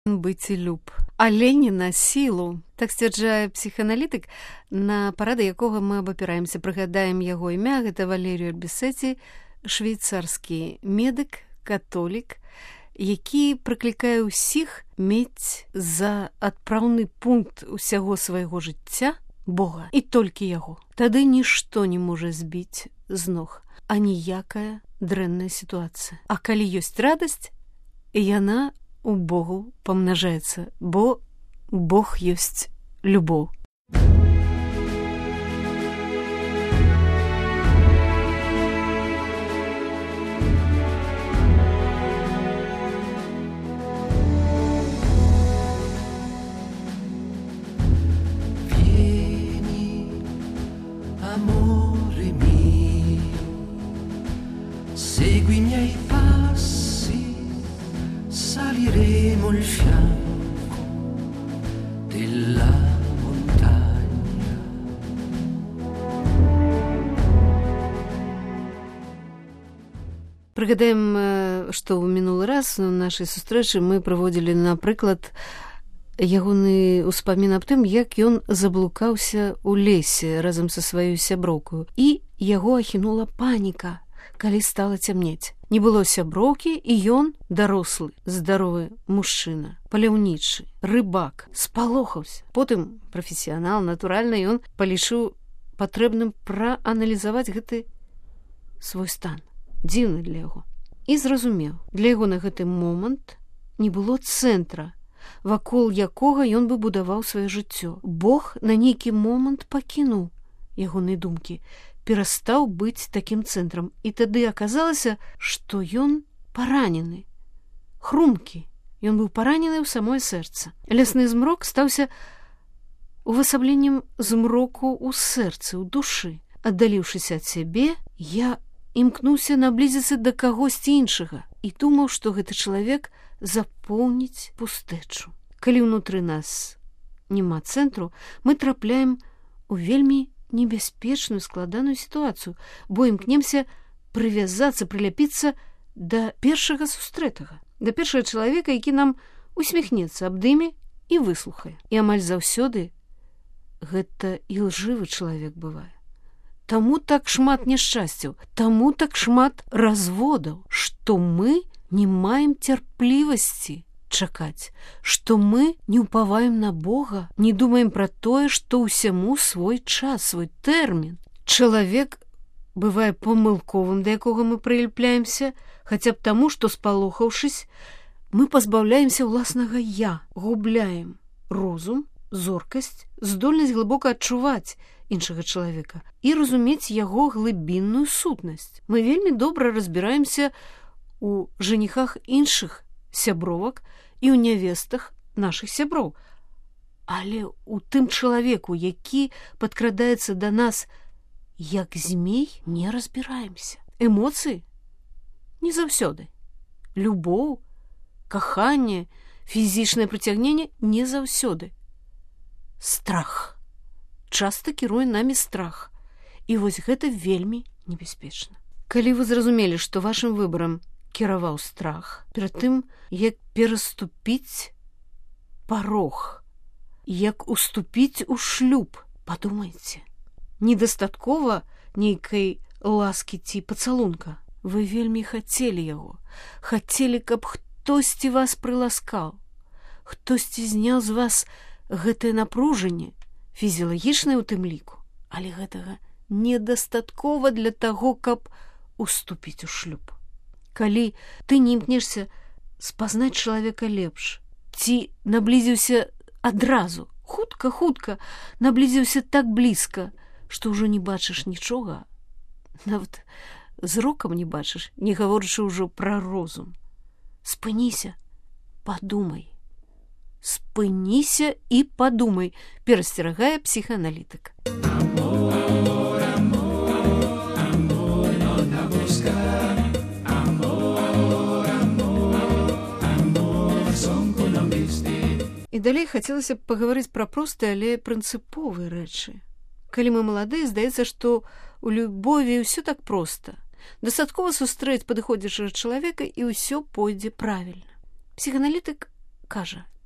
быць і люб. Але не на сілу. Так сцвярджае псіханалітык, на парады якога мы абапіраемся. Прыгадаем яго імя, гэта Валерію Альбісеці, швейцарскі медык, католік, які прыклікае ўсіх мець за адпраўны пункт усяго свайго жыцця Бога і толькі яго. Тады нішто не можа збіць з ног, а ніякая дрэнная сітуацыя. А калі ёсць радасць, яна у Богу памнажаецца, бо Бог ёсць любоў. Vieni, amore mio, segui i miei passi, saliremo il fianco della montagna. Прыгадаем, што ў мінулы раз у нашай сустрэчы мы праводзілі, напрыклад, ягоны ўспамін аб тым, як ён заблукаўся ў лесе разам са сваёй сяброўкаю. І яго ахінула паніка, калі стала цямнець. Не было сяброўкі, і ён, дарослы, здаровы мужчына, паляўнічы, рыбак, спалохаўся. Потым прафесіянал, натуральна, ён палічыў патрэбным прааналізаваць гэты свой стан. Дзіўны для яго. І зразумеў, для яго на гэты момант не было цэнтра, вакол якога ён бы будаваў сваё жыццё. Бог на нейкі момант пакінуў ягоныя думкі, перастаў быць такім цэнтрам. І тады аказалася, што ён паранены, хрумкі. Ён быў паранены ў самое сэрца. Лясны змрок стаўся увасабленнем змроку ў сэрцы, ў душы. Аддаліўшыся ад сябе, я імкнуўся наблізіцца да кагосьці іншага і думаў, што гэты чалавек запоўніць пустэчу. Калі ўнутры нас няма цэнтру, мы трапляем у вельмі небяспечную складаную сітуацыю, бо імкнемся прывязацца, прыляпіцца да першага сустрэтага, да першага чалавека, які нам усміхнецца, абдыме і выслухае. І амаль заўсёды гэта ілжывы чалавек бывае. Таму так шмат няшчасцяў, таму так шмат разводаў, што мы не маем цярплівасці чакаць, што мы не ўпаваем на Бога, не думаем пра тое, што ўсяму свой час, свой тэрмін. Чалавек бывае памылковым, да якога мы прыліпляемся, хаця б таму, што, спалохаўшыся, мы пазбаўляемся ўласнага «я», губляем розум, зоркасць, здольнасць глыбока адчуваць іншага чалавека і разумець яго глыбінную сутнасць. Мы вельмі добра разбіраемся у жаніхах іншых сябровак і ў нявестах нашых сяброў. Але у тым чалавеку, які падкрадаецца да нас як змей, не разбіраемся. Эмоцыі? Не заўсёды. Любоў, каханне, фізічнае прыцягненне не заўсёды. Страх. Часта кіруе намі страх. І вось гэта вельмі небяспечна. Калі вы зразумелі, што вашым выбарам кіраваў страх, перад тым, як пераступіць парог, як уступіць у шлюб, падумайце. Недастаткова нейкай ласкі ці пацалунка. Вы вельмі хацелі яго. Хацелі, каб хтосьці вас прыласкаў. Хтосьці зняў з вас гэтае напружанне, фізіялагічнае ў тым ліку. Але гэтага недастаткова для таго, каб уступіць у шлюб. Калі ты не імкнешся спазнаць чалавека лепш, ці наблізіўся адразу, хутка наблізіўся так блізка, што ўжо не бачыш нічога, нават зрокам не бачыш, не гаворачы ўжо пра розум. Спыніся, падумай. Спыніся і падумай, перасцерагае псіхааналітык. І далей хацелася б пагаварыць пра простыя, але прынцыповыя рэчы. Калі мы маладыя, здаецца, што у любові ўсё так проста. Дастаткова сустрэць падыходзячага чалавека, і ўсё пойдзе правільна. Псіхааналітык кажа,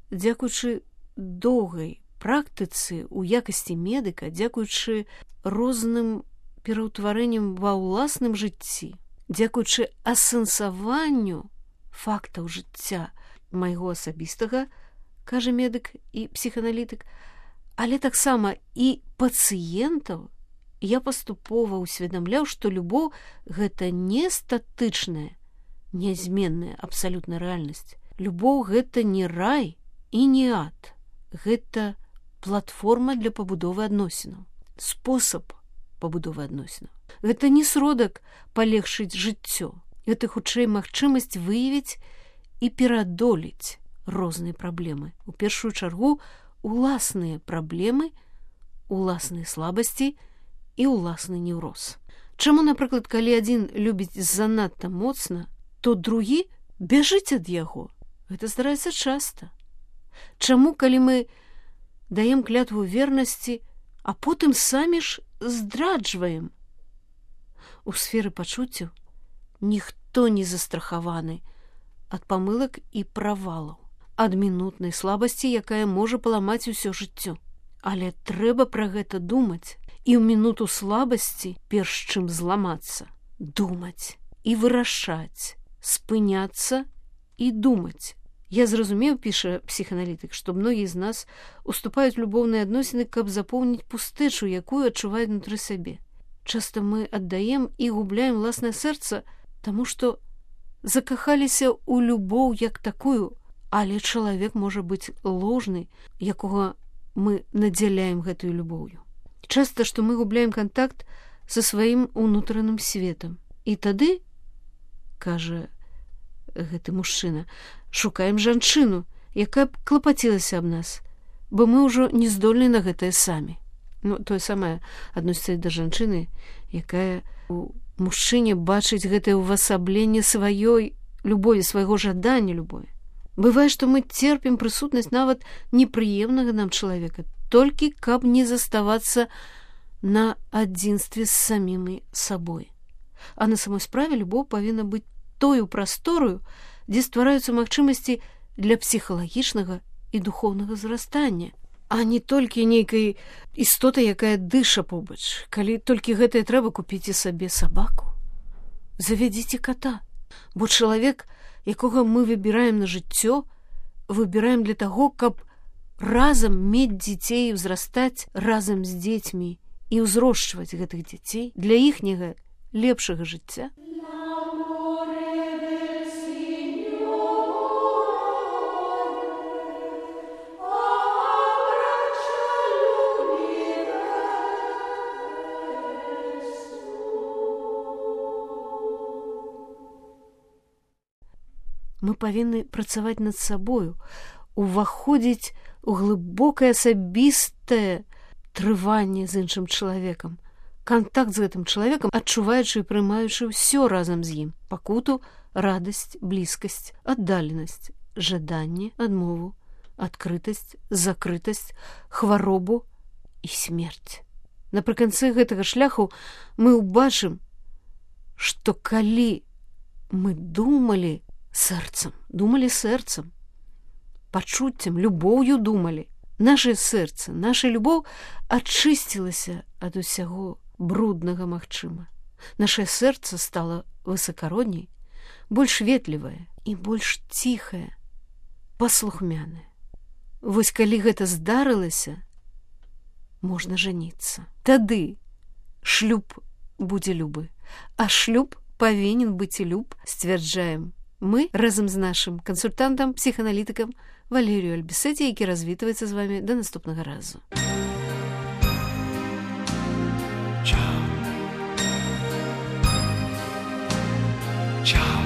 дзякуючы доўгай практыцы ў якасці медыка, дзякуючы розным пераўтварэнням ва ўласным жыцці, дзякуючы асэнсаванню фактаў жыцця майго асабістага, кажа медык і псіханалітык, але таксама і пацыентаў, я паступова ўсведамляў, што любоў – гэта не статычная, нязменная абсалютная рэальнасць. Любоў – гэта не рай і не ад. Гэта платформа для пабудовы адносінаў, спосаб пабудовы адносінаў. Гэта не сродак палегчыць жыццё. Гэта, хутчэй, магчымасць выявіць і пераадолець розныя праблемы. У першую чаргу, уласныя праблемы, уласныя слабасці і ўласны неўроз. Чаму, напрыклад, калі адзін любіць занадта моцна, то другі бяжыць ад яго? Гэта здараецца часта. Чаму, калі мы даем клятву вернасці, а потым самі ж здраджваем? У сферы пачуццяў ніхто не застрахаваны ад памылак і правалаў, ад мінутнай слабасці, якая можа паламаць усё жыццё. Але трэба пра гэта думаць. І ў мінуту слабасці, перш чым зламацца, думаць і вырашаць, спыняцца і думаць. Я зразумеў, піша псіханалітык, што многія з нас уступаюць любоўныя адносіны, каб запоўніць пустэчу, якую адчуваюць внутры сябе. Часта мы аддаем і губляем ўласнае сэрца, таму што закахаліся ў любоў як такую, але чалавек можа быць ложны, якога мы надзяляем гэтую любоўю. Часта, што мы губляем кантакт са сваім унутраным светам. І тады, кажа гэты мужчына, шукаем жанчыну, якая б клапацілася аб нас, бо мы ўжо не здольны на гэтае самі. Тое самае адносіцца і да жанчыны, якая у мужчыне бачыць гэтае ўвасабленне сваёй любові, свайго жадання любові. Бывае, што мы церпім прысутнасць нават непрыемнага нам чалавека, толькі каб не заставацца на адзінстве з самімі сабой. А на самой справе любоў павінна быць тою прасторою, дзе ствараюцца магчымасці для псіхалагічнага і духоўнага зрастання, а не толькі нейкай істоты, якая дыша побач. Калі толькі гэтае трэба, купіце сабе сабаку. Завядзіце кота. Бо чалавек, якога мы выбіраем на жыццё, выбіраем для таго, каб разам мець дзяцей, узрастаць разам з дзецьмі і ўзрошчваць гэтых дзяцей для іхняга лепшага жыцця. Мы павінны працаваць над сабою, уваходзіць у глыбокае асабістае трыванне з іншым чалавекам, кантакт з гэтым чалавекам, адчуваючы і прымаючы ўсё разам з ім: пакуту, радасць, блізкасць, аддаленасць, жаданне, адмову, адкрытасць, закрытасць, хваробу і смерць. Напрыканцы гэтага шляху мы ўбачым, што калі мы думалі сэрцам, пачуццем, любоўю думалі, наше сэрца, наша любоў ачысцілася ад усяго бруднага магчыма. Нашае сэрца стала высакародней, больш ветлівае і больш ціхае, паслухмянае. Вось калі гэта здарылася, можна жаніцца. Тады шлюб будзе любы, а шлюб павінен быць і люб, сцвярджаем мы разам з нашым кансультантам, псіханалітыкам Валерію Альбісеці, які развітваецца з вамі да наступнага разу. Ciao.